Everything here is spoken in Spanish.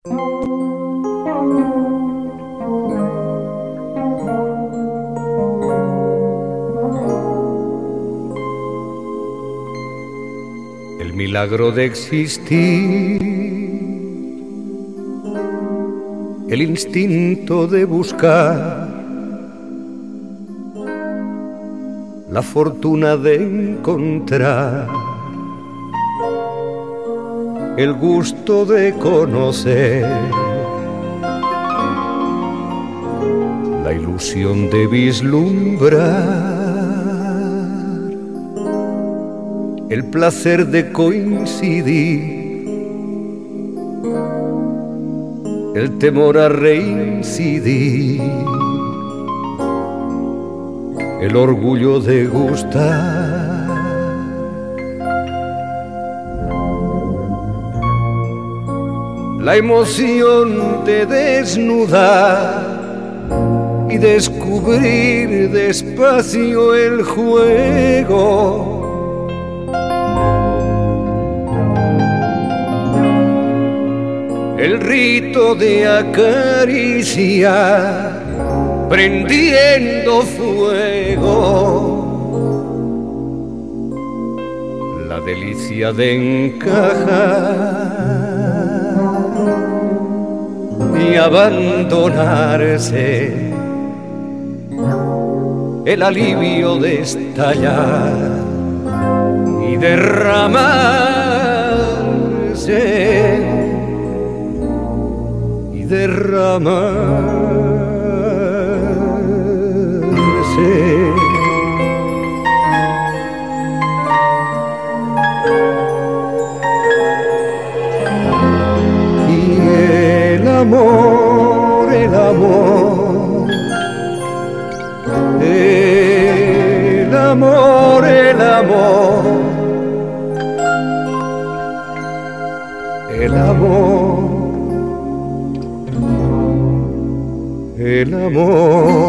El milagro de existir, el instinto de buscar, la fortuna de encontrar, el gusto de conocer, la ilusión de vislumbrar, el placer de coincidir, el temor a reincidir, el orgullo de gustar, la emoción de desnudar y descubrir despacio el juego, el rito de acariciar prendiendo fuego, la delicia de encajar y abandonarse, el alivio de estallar y derramarse, y derramarse. El amor, el amor, el amor, el amor, el amor, el amor.